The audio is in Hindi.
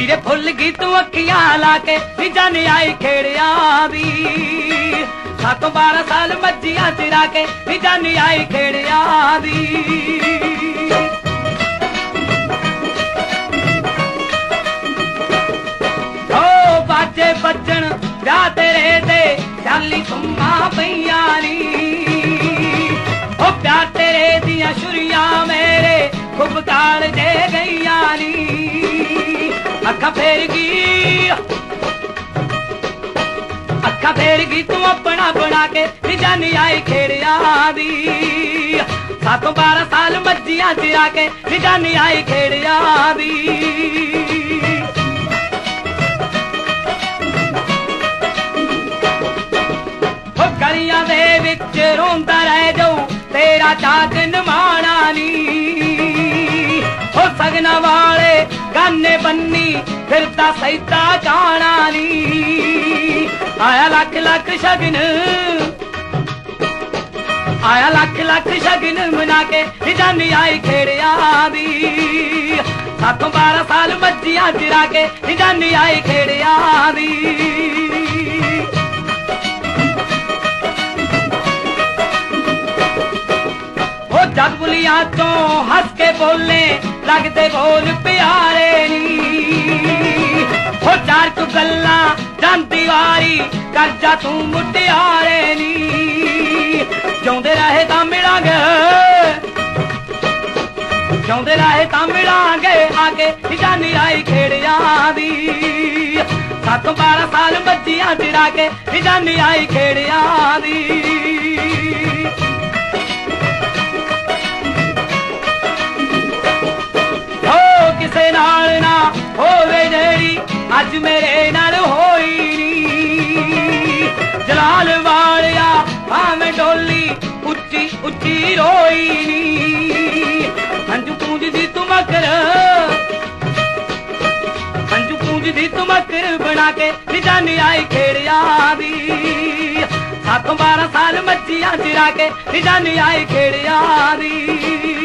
वीरे फुल गई तू अखियां लाके नी जानी आई खेड़िया दी। 7-12 साल मज्जियां चिरा के नी जानी आई खेड़िया दी। ओ बाजे बजन ब्याह तेरे दे चाली सुम्मा पईयां नी। ओ प्यार तेरे दियां छुरियां मेरे खुब काल दे गईयां नी। अखा फेर गई तू अपना बना के नी जानी आई खेड़िया दी। 7-12 साल मज्जियां चिरा के नी जानी आई खेड़िया दी। गलियां दे विच रोंदा रह जाऊं तेरा चाक नमाना नी। ओ सगना वाले गाने बन्नी फिरदा सैदा जाना नी। आया लख लख शगन आया लख लख शगन मना के नी जानी आई खेड़िया दी। 7-12 साल मज्जियां चिरा के नी जानी आई खेड़िया दी। जग बुलिया तो हंस के बोले लगते बोल प्यारे नी। हो 4 कु गल्ला जानती वारी कर जा तू मुटियारे नी। जिउंदे रहे तां मिलांगे जिउंदे रहे तां मिलांगे आके नी जानी आई खेड़िया दी। 7-12 साल मज्जियां चिरा के नी जानी आई खेड़िया दी। किसे नाल ना होवे जेड़ी अज मेरे नाल होई नी। जलाल वालिया भावें डोली उच्ची उच्ची रोई नी। हंजू पूंजदी तू मकर हंजू पूंजदी तू मकर बना के नी जानी आई खेड़िया दी। 7-12 साल मज्जियां चिरा के नी जानी आई खेड़िया दी।